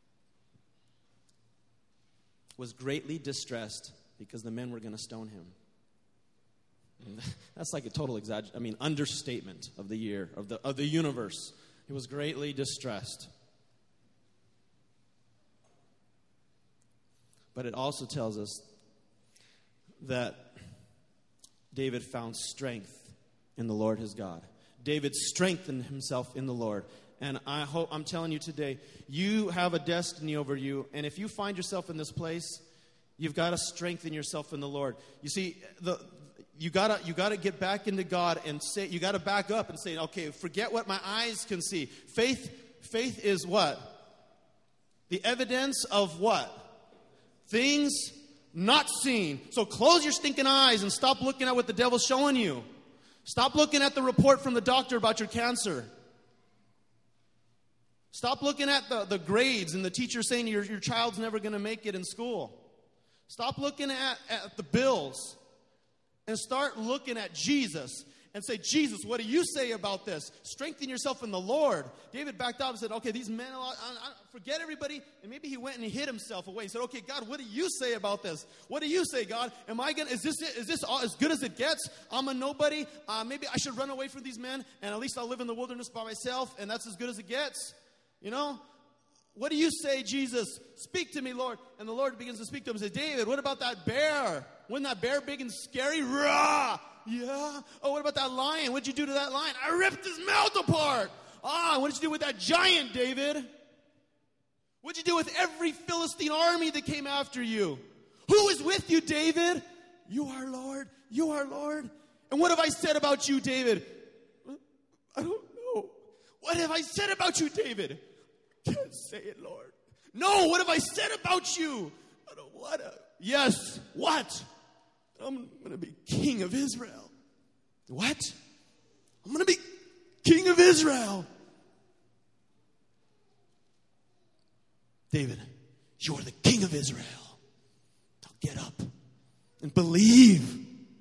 was greatly distressed because the men were going to stone him. That's like a total exaggeration. I mean, understatement of the year, of the, of the universe. He was greatly distressed. But it also tells us that David found strength in the Lord his God. David strengthened himself in the Lord. And I hope, I'm telling you today, you have a destiny over you. And if you find yourself in this place, you've got to strengthen yourself in the Lord. You see, the you gotta you gotta get back into God and say, you gotta back up and say, okay, forget what my eyes can see. Faith, faith is what? The evidence of what? Things not seen. So close your stinking eyes and stop looking at what the devil's showing you. Stop looking at the report from the doctor about your cancer. Stop looking at the, the grades and the teacher saying your, your child's never going to make it in school. Stop looking at, at the bills and start looking at Jesus and say, Jesus, what do you say about this? Strengthen yourself in the Lord. David backed up and said, okay, these men, I, I, forget everybody. And maybe he went and he hid himself away. He said, okay, God, what do you say about this? What do you say, God? Am I going to, is this it? Is this all, as good as it gets? I'm a nobody. Uh, maybe I should run away from these men and at least I'll live in the wilderness by myself and that's as good as it gets. You know, what do you say, Jesus? Speak to me, Lord. And the Lord begins to speak to him and says, David, what about that bear? Wasn't that bear big and scary? Rah! Yeah. Oh, what about that lion? What'd you do to that lion? I ripped his mouth apart. Ah, what did you do with that giant, David? What'd you do with every Philistine army that came after you? Who is with you, David? You are Lord. You are Lord. And what have I said about you, David? I don't know. What have I said about you, David? Can't say it, Lord. No, what have I said about you? I don't want to. Yes, what? I'm going to be king of Israel. What? I'm going to be king of Israel. David, you are the king of Israel. Now get up and believe.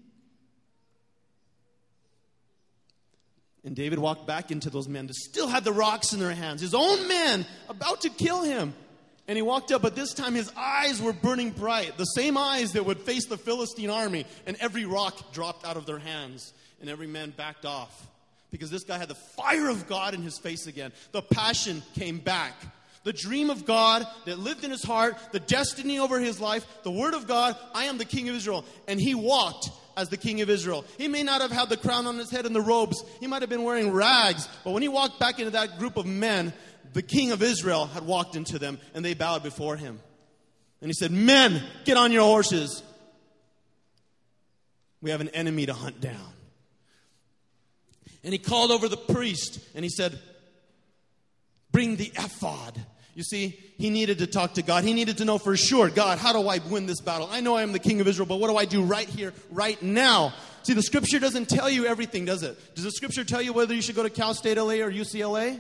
And David walked back into those men that still had the rocks in their hands. His own men about to kill him. And he walked up, but this time his eyes were burning bright. The same eyes that would face the Philistine army. And every rock dropped out of their hands. And every man backed off. Because this guy had the fire of God in his face again. The passion came back. The dream of God that lived in his heart. The destiny over his life. The word of God, I am the king of Israel. And he walked as the king of Israel. He may not have had the crown on his head and the robes. He might have been wearing rags. But when he walked back into that group of men, the king of Israel had walked into them and they bowed before him. And he said, men, get on your horses. We have an enemy to hunt down. And he called over the priest and he said, bring the ephod. You see, he needed to talk to God. He needed to know for sure, God, how do I win this battle? I know I am the king of Israel, but what do I do right here, right now? See, the scripture doesn't tell you everything, does it? Does the scripture tell you whether you should go to Cal State L A or U C L A?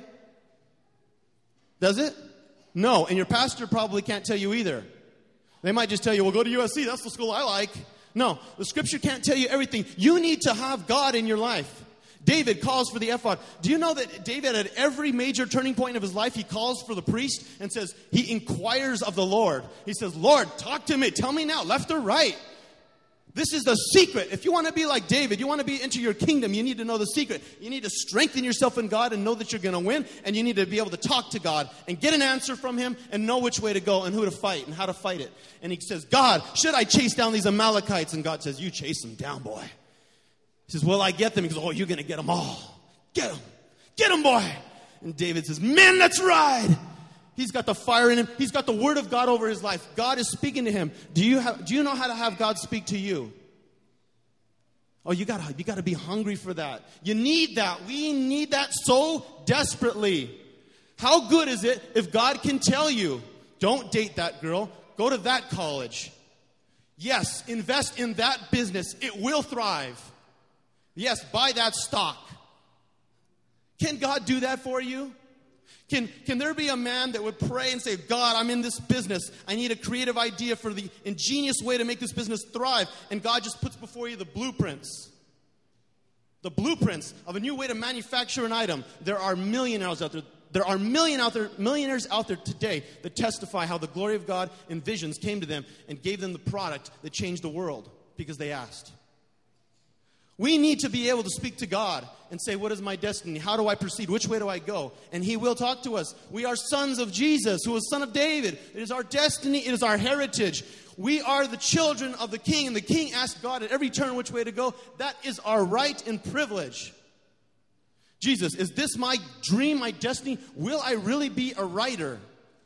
Does it? No, and your pastor probably can't tell you either. They might just tell you, well, go to U S C. That's the school I like. No, the scripture can't tell you everything. You need to have God in your life. David calls for the ephod. Do you know that David, at every major turning point of his life, he calls for the priest and says, he inquires of the Lord. He says, Lord, talk to me. Tell me now, left or right. This is the secret. If you want to be like David, you want to be into your kingdom, you need to know the secret. You need to strengthen yourself in God and know that you're going to win. And you need to be able to talk to God and get an answer from him and know which way to go and who to fight and how to fight it. And he says, God, should I chase down these Amalekites? And God says, you chase them down, boy. He says, will I get them? He goes, oh, you're going to get them all. Get them. Get them, boy. And David says, men, let's ride. He's got the fire in him. He's got the word of God over his life. God is speaking to him. Do you have, do you know how to have God speak to you? Oh, you got you got to be hungry for that. You need that. We need that so desperately. How good is it if God can tell you, don't date that girl, go to that college. Yes, invest in that business. It will thrive. Yes, buy that stock. Can God do that for you? Can, can there be a man that would pray and say, God, I'm in this business. I need a creative idea for the ingenious way to make this business thrive. And God just puts before you the blueprints. The blueprints of a new way to manufacture an item. There are millionaires out there. There are million out there, millionaires out there today that testify how the glory of God in visions came to them and gave them the product that changed the world because they asked. We need to be able to speak to God and say, what is my destiny? How do I proceed? Which way do I go? And He will talk to us. We are sons of Jesus, who is son of David. It is our destiny. It is our heritage. We are the children of the King, and the King asks God at every turn which way to go. That is our right and privilege. Jesus, is this my dream, my destiny? Will I really be a writer?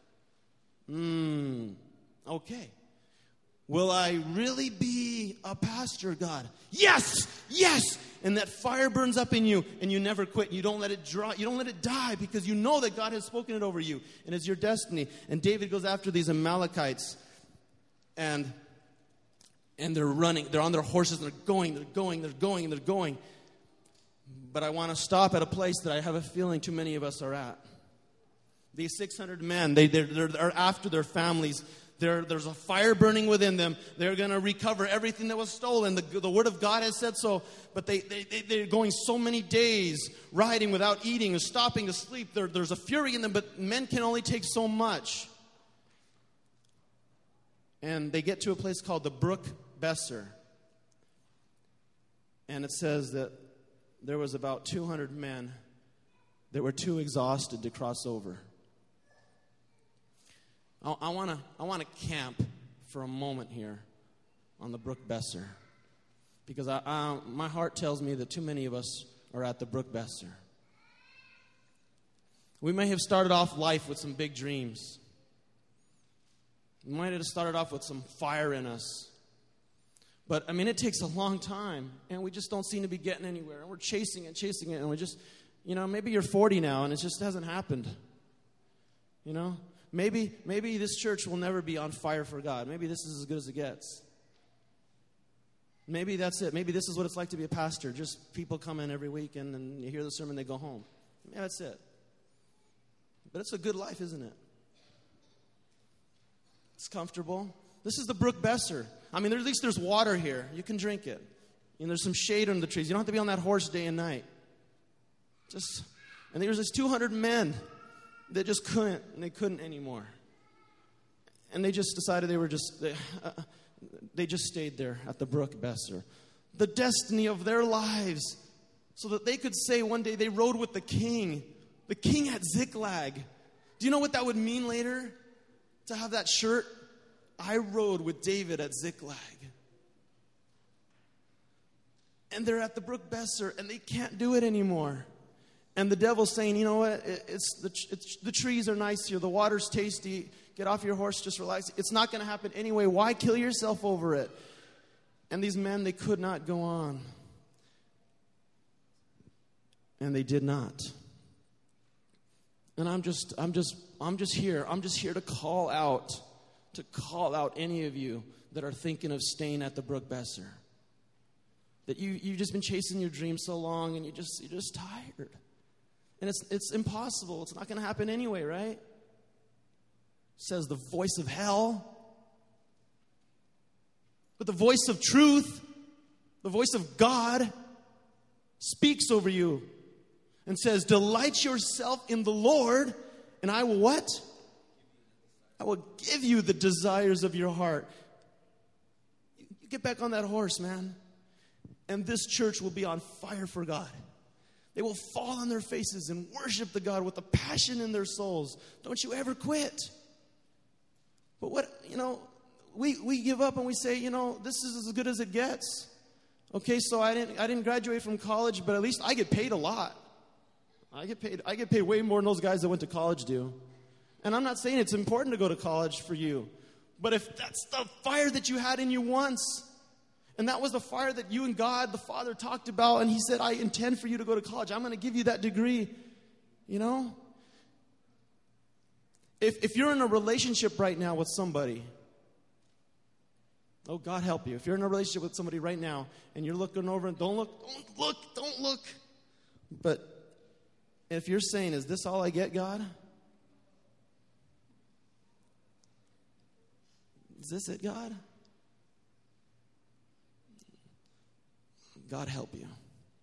Hmm, okay. Will I really be a pastor, God? Yes, yes. And that fire burns up in you, and you never quit. You don't let it dry. You don't let it die, because you know that God has spoken it over you, and it's your destiny. And David goes after these Amalekites, and and they're running. They're on their horses, and they're going, they're going, they're going, and they're going. But I want to stop at a place that I have a feeling too many of us are at. These six hundred men, they, they're, they're, they're after their families. There, there's a fire burning within them. They're going to recover everything that was stolen. The, the Word of God has said so. But they, they, they, they're going so many days riding without eating or stopping to sleep. There, there's a fury in them, but men can only take so much. And they get to a place called the Brook Besser. And it says that there was about two hundred men that were too exhausted to cross over. I want to I want to camp for a moment here on the Brook Besser, because I, I, my heart tells me that too many of us are at the Brook Besser. We may have started off life with some big dreams. We might have started off with some fire in us. But, I mean, it takes a long time, and we just don't seem to be getting anywhere. And we're chasing it, chasing it, and we just, you know, maybe you're forty now, and it just hasn't happened. You know? Maybe maybe this church will never be on fire for God. Maybe this is as good as it gets. Maybe that's it. Maybe this is what it's like to be a pastor. Just people come in every week and, and you hear the sermon, they go home. Yeah, that's it. But it's a good life, isn't it? It's comfortable. This is the Brook Besser. I mean, there, at least there's water here. You can drink it. And there's some shade under the trees. You don't have to be on that horse day and night. Just, and there's this two hundred men. They just couldn't, and they couldn't anymore. And they just decided they were just, they, uh, they just stayed there at the Brook Besser. The destiny of their lives, so that they could say one day they rode with the king, the king at Ziklag. Do you know what that would mean later? To have that shirt? I rode with David at Ziklag. And they're at the Brook Besser, and they can't do it anymore. And the devil's saying, you know what, it's the, it's, the trees are nice here, the water's tasty, get off your horse, just relax. It's not going to happen anyway. Why kill yourself over it? And these men, they could not go on. And they did not. And I'm just, I'm just, I'm just here. I'm just here to call out, to call out any of you that are thinking of staying at the Brook Besser. That you, you've just been chasing your dream so long, and you just, you're just tired. And it's it's impossible. It's not going to happen anyway, right? Says the voice of hell. But the voice of truth, the voice of God, speaks over you and says, delight yourself in the Lord, and I will what? I will give you the desires of your heart. You get back on that horse, man. And this church will be on fire for God. They will fall on their faces and worship the God with a passion in their souls. Don't you ever quit. But what, you know, we, we give up and we say, you know, this is as good as it gets. Okay, so I didn't I didn't graduate from college, but at least I get paid a lot. I get paid I get paid way more than those guys that went to college do. And I'm not saying it's important to go to college for you. But if that's the fire that you had in you once, and that was the fire that you and God, the Father, talked about. And He said, I intend for you to go to college. I'm going to give you that degree. You know? If, if you're in a relationship right now with somebody, oh, God help you. If you're in a relationship with somebody right now, and you're looking over and don't look, don't look, don't look. But if you're saying, is this all I get, God? Is this it, God? God help you.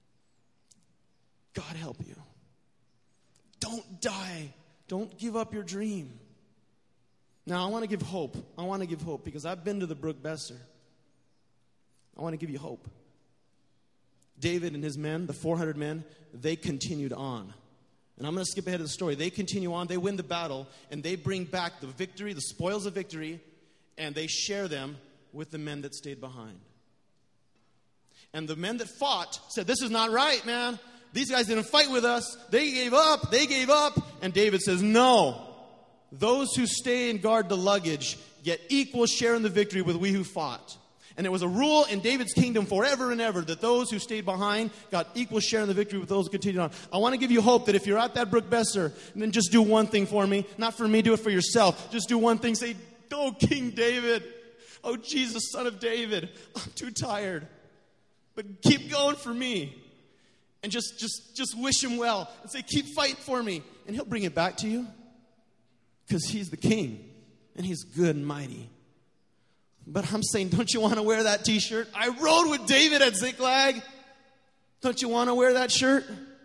God help you. Don't die. Don't give up your dream. Now, I want to give hope. I want to give hope because I've been to the Brook Besser. I want to give you hope. David and his men, the four hundred men, they continued on. And I'm going to skip ahead of the story. They continue on, they win the battle, and they bring back the victory, the spoils of victory, and they share them with the men that stayed behind. And the men that fought said, this is not right, man. These guys didn't fight with us. They gave up. They gave up. And David says, no. Those who stay and guard the luggage get equal share in the victory with we who fought. And it was a rule in David's kingdom forever and ever that those who stayed behind got equal share in the victory with those who continued on. I want to give you hope that if you're at that Brook Besser, then just do one thing for me. Not for me, do it for yourself. Just do one thing. Say, oh, King David. Oh, Jesus, son of David. I'm too tired. But keep going for me. And just, just, just wish him well. And say, keep fighting for me. And he'll bring it back to you. Because he's the king. And he's good and mighty. But I'm saying, don't you want to wear that t-shirt? I rode with David at Ziklag. Don't you want to wear that shirt?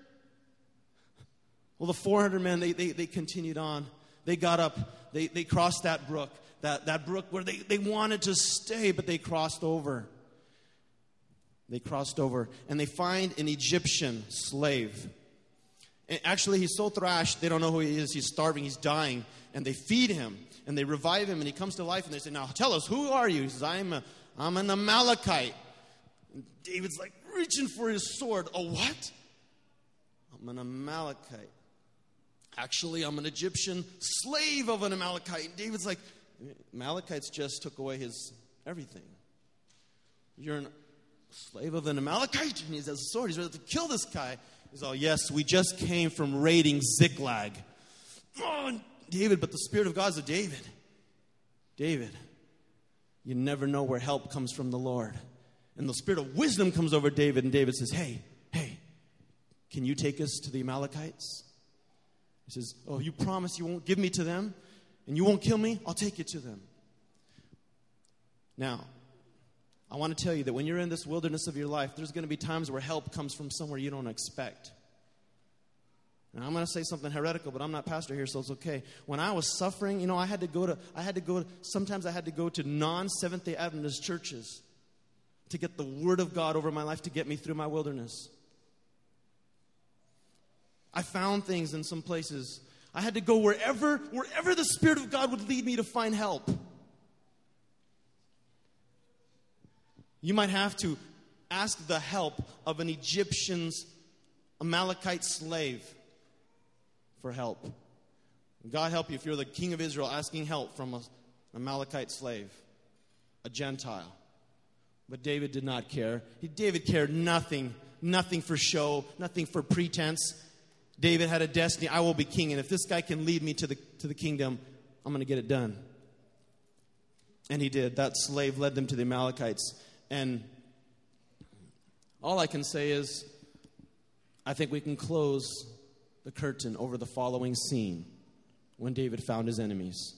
Well, the four hundred men, they, they, they continued on. They got up. They, they crossed that brook. That, that brook where they, they wanted to stay, but they crossed over. They crossed over. And they find an Egyptian slave. And actually, he's so thrashed, they don't know who he is. He's starving. He's dying. And they feed him. And they revive him, and he comes to life, and they say, now tell us, who are you? He says, I'm, a, I'm an Amalekite. And David's like reaching for his sword. A what? I'm an Amalekite. Actually, I'm an Egyptian slave of an Amalekite. And David's like, Amalekites just took away his everything. You're a slave of an Amalekite? And he has a sword. He's ready to kill this guy. He's all, yes, we just came from raiding Ziklag. Oh, and David, but the Spirit of God is a David. David, you never know where help comes from the Lord. And the Spirit of wisdom comes over David, and David says, hey, hey, can you take us to the Amalekites? He says, oh, you promise you won't give me to them? And you won't kill me? I'll take you to them. Now, I want to tell you that when you're in this wilderness of your life, there's going to be times where help comes from somewhere you don't expect. Now, I'm going to say something heretical, but I'm not pastor here, so it's okay. When I was suffering, you know, I had to go to, I had to go, sometimes I had to go to non-Seventh-day Adventist churches to get the Word of God over my life to get me through my wilderness. I found things in some places. I had to go wherever, wherever the Spirit of God would lead me to find help. You might have to ask the help of an Egyptian's Amalekite slave for help. God help you if you're the king of Israel asking help from an Amalekite slave, a Gentile. But David did not care. He, David cared nothing, nothing for show, nothing for pretense. David had a destiny. I will be king, and if this guy can lead me to the to the kingdom, I'm going to get it done. And he did. That slave led them to the Amalekites. And all I can say is, I think we can close the curtain over the following scene when David found his enemies.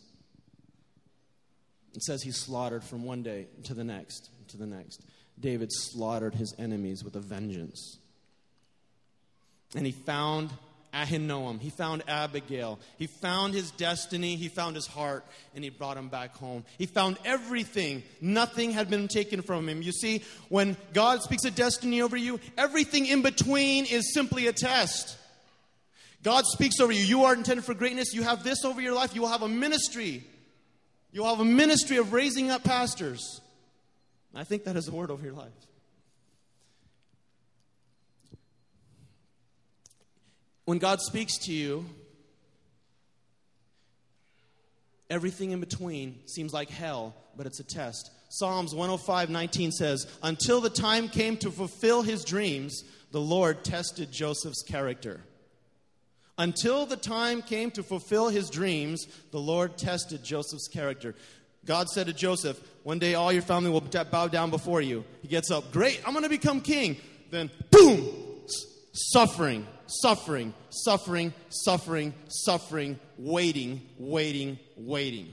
It says he slaughtered from one day to the next, to the next. David slaughtered his enemies with a vengeance. And he found Ahinoam. He found Abigail. He found his destiny. He found his heart. And he brought him back home. He found everything. Nothing had been taken from him. You see, when God speaks a destiny over you, everything in between is simply a test. God speaks over you. You are intended for greatness. You have this over your life. You will have a ministry. You will have a ministry of raising up pastors. I think that is a word over your life. When God speaks to you, everything in between seems like hell, but it's a test. Psalms one oh five nineteen says, until the time came to fulfill his dreams, the Lord tested Joseph's character. Until the time came to fulfill his dreams, the Lord tested Joseph's character. God said to Joseph, one day all your family will bow down before you. He gets up, great, I'm going to become king. Then, boom, suffering, suffering, suffering, suffering, suffering, waiting, waiting, waiting.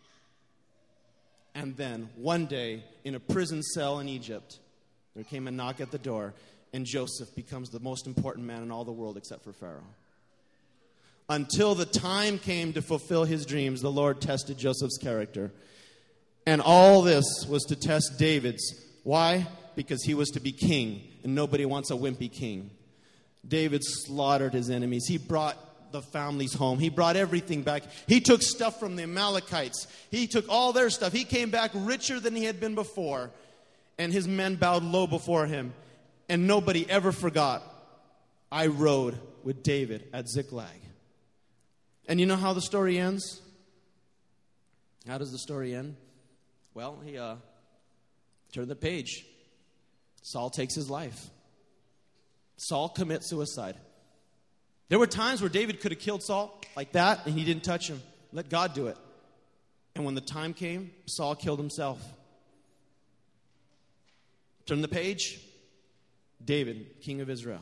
And then, one day, in a prison cell in Egypt, there came a knock at the door, and Joseph becomes the most important man in all the world except for Pharaoh. Until the time came to fulfill his dreams, the Lord tested Joseph's character. And all this was to test David's. Why? Because he was to be king. and nobody wants a wimpy king. David slaughtered his enemies. He brought the families home. He brought everything back. He took stuff from the Amalekites. He took all their stuff. He came back richer than he had been before. And his men bowed low before him. And nobody ever forgot, I rode with David at Ziklag. And you know how the story ends? How does the story end? Well, he uh, turned the page. Saul takes his life. Saul commits suicide. There were times where David could have killed Saul like that, and he didn't touch him. Let God do it. And when the time came, Saul killed himself. Turn the page. David, king of Israel.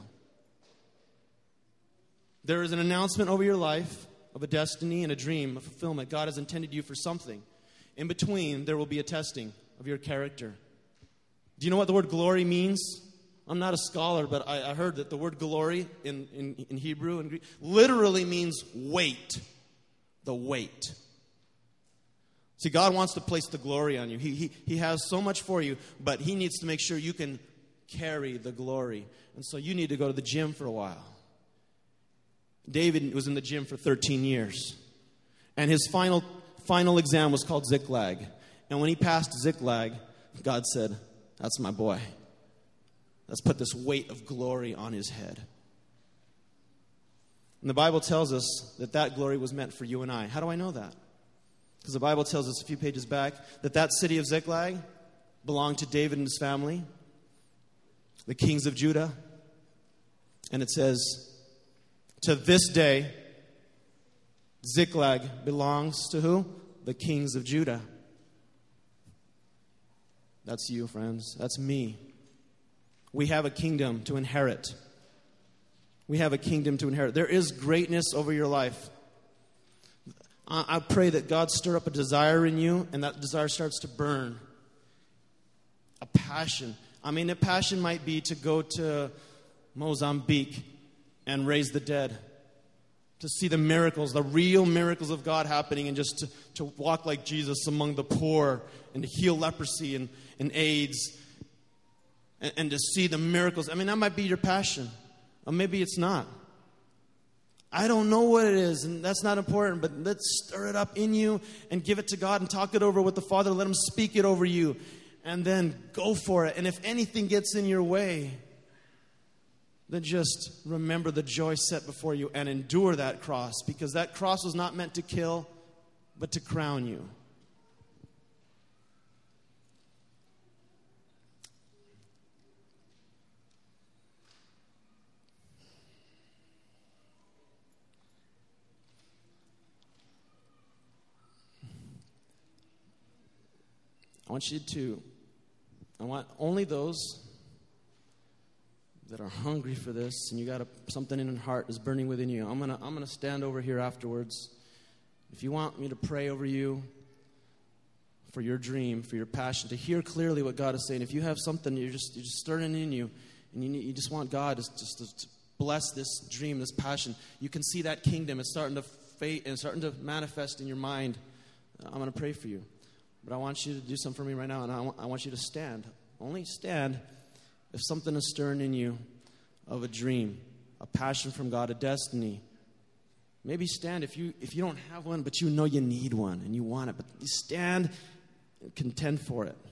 There is an announcement over your life of a destiny and a dream, a fulfillment. God has intended you for something. In between, there will be a testing of your character. Do you know what the word glory means? I'm not a scholar, but I, I heard that the word glory in, in, in Hebrew and Greek literally means weight. The weight. See, God wants to place the glory on you. He, he, he has so much for you, but He needs to make sure you can carry the glory. And so you need to go to the gym for a while. David was in the gym for thirteen years. And his final final exam was called Ziklag. And when he passed Ziklag, God said, that's my boy. Let's put this weight of glory on his head. And the Bible tells us that that glory was meant for you and I. How do I know that? Because the Bible tells us a few pages back that that city of Ziklag belonged to David and his family, the kings of Judah. And it says, to this day, Ziklag belongs to who? The kings of Judah. That's you, friends. That's me. We have a kingdom to inherit. We have a kingdom to inherit. There is greatness over your life. I pray that God stir up a desire in you, and that desire starts to burn. A passion. I mean, a passion might be to go to Mozambique and raise the dead. To see the miracles, the real miracles of God happening, and just to, to walk like Jesus among the poor and to heal leprosy and, and AIDS and, and to see the miracles. I mean, that might be your passion. Or maybe it's not. I don't know what it is, and that's not important, but let's stir it up in you and give it to God and talk it over with the Father. Let Him speak it over you, and then go for it. And if anything gets in your way, then just remember the joy set before you and endure that cross, because that cross was not meant to kill, but to crown you. I want you to, I want only those that are hungry for this, and you got a, something in your heart is burning within you. I'm gonna, I'm gonna stand over here afterwards. If you want me to pray over you for your dream, for your passion, to hear clearly what God is saying. If you have something you're just, you're just stirring in you, and you, need, you just want God to, just to bless this dream, this passion, you can see that kingdom. It's starting to fade and starting to manifest in your mind. I'm gonna pray for you. But I want you to do something for me right now, and I want, I want you to stand. Only stand if something is stirring in you of a dream, a passion from God, a destiny. Maybe stand if you if you don't have one, but you know you need one and you want it. But you stand and contend for it.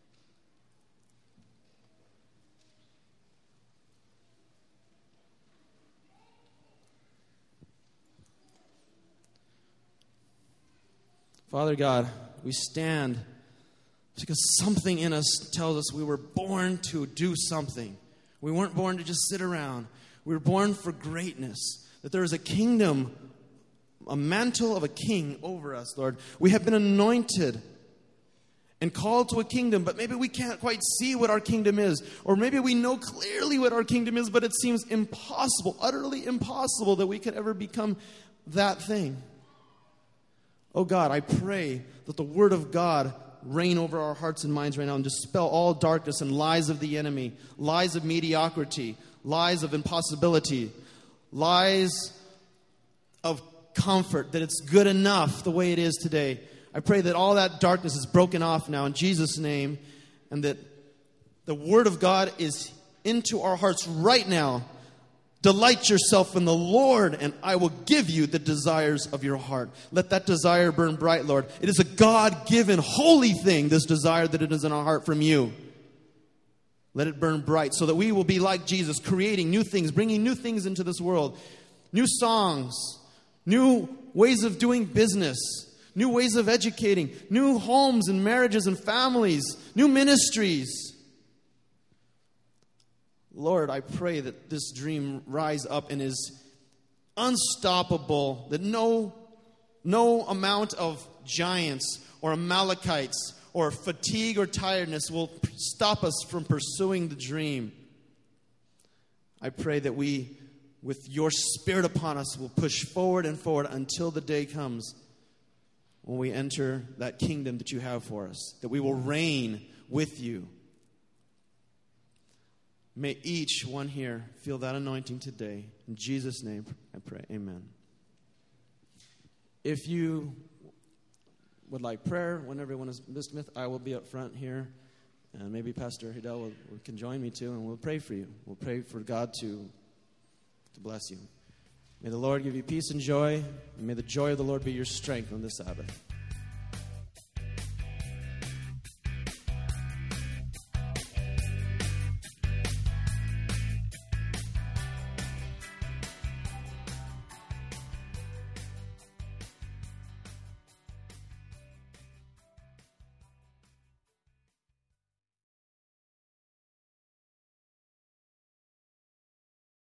Father God, we stand because something in us tells us we were born to do something. We weren't born to just sit around. We were born for greatness. That there is a kingdom, a mantle of a king over us, Lord. We have been anointed and called to a kingdom, but maybe we can't quite see what our kingdom is. Or maybe we know clearly what our kingdom is, but it seems impossible, utterly impossible that we could ever become that thing. Oh God, I pray that the Word of God reign over our hearts and minds right now and dispel all darkness and lies of the enemy, lies of mediocrity, lies of impossibility, lies of comfort, that it's good enough the way it is today. I pray that all that darkness is broken off now in Jesus' name, and that the Word of God is into our hearts right now. Delight yourself in the Lord, and I will give you the desires of your heart. Let that desire burn bright, Lord. It is a God-given, holy thing, this desire that it is in our heart from you. Let it burn bright so that we will be like Jesus, creating new things, bringing new things into this world. New songs, new ways of doing business, new ways of educating, new homes and marriages and families, new ministries. Lord, I pray that this dream rise up and is unstoppable, that no, no amount of giants or Amalekites or fatigue or tiredness will stop us from pursuing the dream. I pray that we, with your Spirit upon us, will push forward and forward until the day comes when we enter that kingdom that you have for us, that we will reign with you. May each one here feel that anointing today. In Jesus' name, I pray. Amen. If you would like prayer when everyone is dismissed, I will be up front here. And maybe Pastor Hidel will, will, can join me too, and we'll pray for you. We'll pray for God to, to bless you. May the Lord give you peace and joy, and may the joy of the Lord be your strength on this Sabbath.